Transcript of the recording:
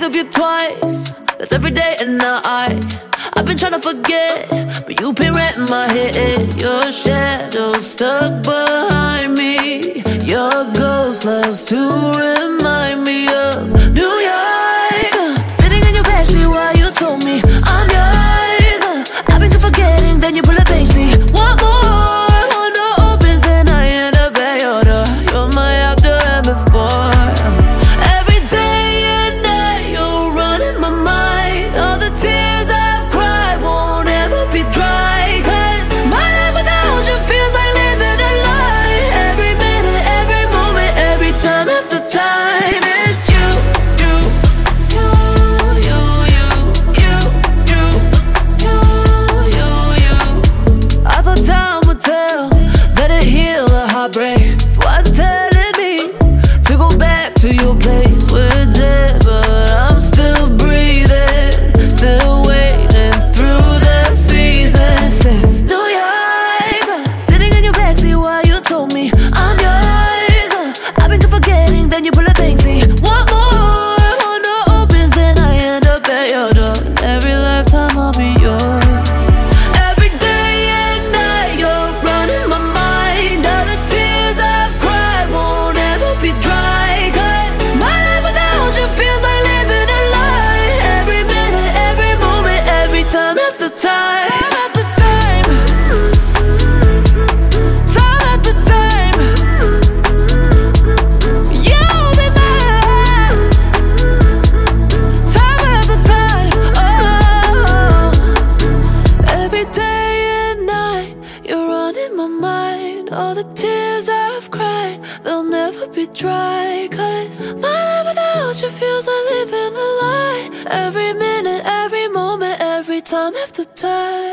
of you twice, that's every day and night. I've been trying to forget, but you've been right in my head. Your shadow stuck behind me. Your ghost loves to remind me of New York. Sitting in your backseat while you told me I'm yours. I've been good forgetting, then you pull a Banksy. Want more, one door opens and I end up at your door. You're my after and before. Every day and night you're running my mind. All the tears I've cried won't ever be dry. 'Cause my life without you feels like living a lie. Every minute, every moment, every time after time. It's you, you, you, you, you, you, you, you, you, you. I thought time would tell that it heal a heartbreak. So why it's telling me to go back to your place. We're dead, but I'm still breathing, still waiting through the seasons. Since New York, sitting in your backseat while you told me I'm yours. I've been good forgetting, then you pull a Banksy. Want more, one door opens and I end up at your door. Every lifetime I'll be yours. Every day and night you're running my mind. All the tears I've cried won't ever be dry. 'Cause my life without you feels like living a lie. Every minute, every moment, every time after time. Time after time. Time after time. You'll be mine. Time after time. Oh, every day and night you're running my mind. All the tears I've cried, they'll never be dry. 'Cause my life without you feels like living a lie. Every minute, every moment, every time after time.